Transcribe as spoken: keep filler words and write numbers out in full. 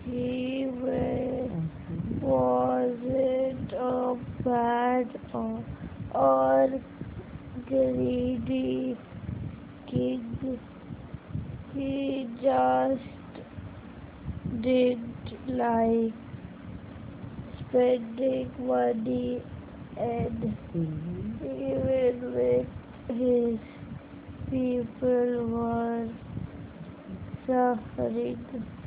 He wa- wasn't a bad or, or greedy king. He just didn't like spending money and even when his people were suffering.